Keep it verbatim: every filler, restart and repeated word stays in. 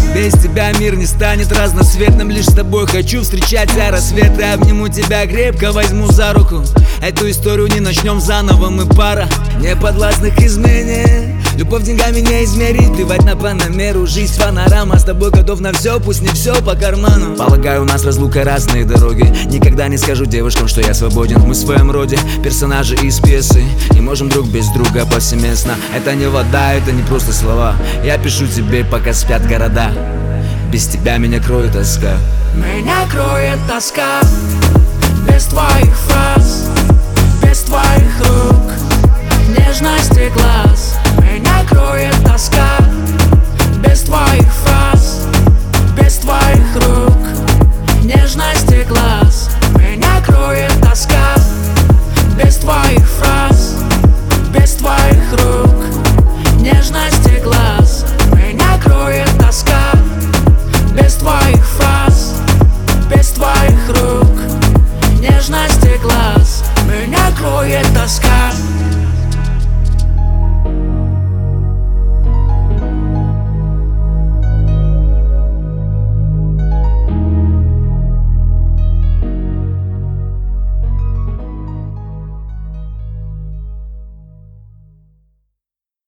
Без тебя мир не станет разноцветным. Лишь с тобой хочу встречать все рассветы. Обниму тебя крепко, возьму за руку. Эту историю не начнем заново, мы пара не подвластных измене. Любовь деньгами не измерить, плевать на панамеру. Жизнь панорама, с тобой готов на все, пусть не все по карману. Полагаю, у нас разлука, разные дороги. Никогда не скажу девушкам, что я свободен. Мы в своем роде персонажи из пьесы. Не можем друг без друга повсеместно. Это не вода, это не просто слова. Я пишу тебе, пока спят города. Без тебя меня кроет тоска. Меня кроет тоска. Без твоих фраз, без твоих рук, нежности глаз. Меня кроет тоска. Без твоих фраз, без твоих рук, нежности глаз. Меня кроет тоска. Без твоих фраз.